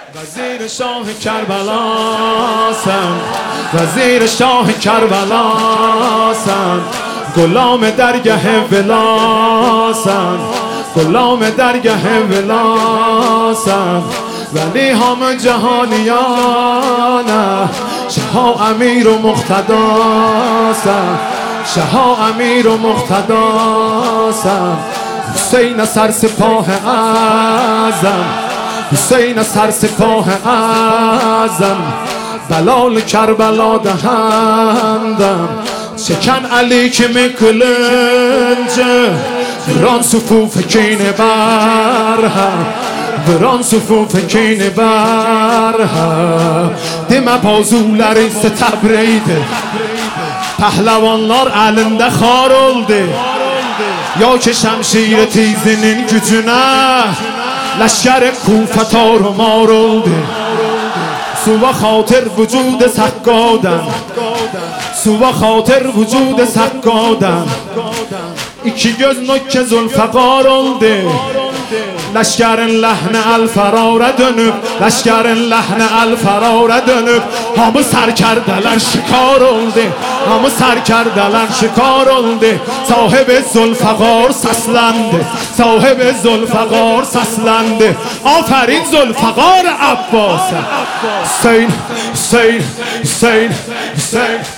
وزیر شاه کربلاسم، وزیر شاه کربلاسم، غلام درگه ولاسم، غلام درگه ولاسم، ولی همه جهانیانه شاه امیر و مقتداسم، شاه امیر و مقتداسم. حسین سرسپاه اعظم، حسین سرسپاه اعظم، بلال کربلا دهندم، شکن علی که میکلنجه وران صفوف کین برهم، وران صفوف کین برهم. Demə bazuları ise təbreydi, pəhləvanlar əlində xar oldu. Ya ki şəmşir tizinin gücünə لشکر کوفه تار و مار oldu. سوى خاطر وجود سقادم، سوى خاطر وجود سقادم. İki göz nökke zülfəqar oldu. Leşkerin lehne el ferara dönüp, leşkerin lehne el ferara dönüp. Hamı serkerdeler şikar oldu, hamı serkerdeler şikar oldu. Sahibi zülfəqar səsləndi, sahibi zülfəqar səsləndi. Aferin Zülfəqar Abbas'a. Hüseyin, Hüseyin, Hüseyin, Hüseyin.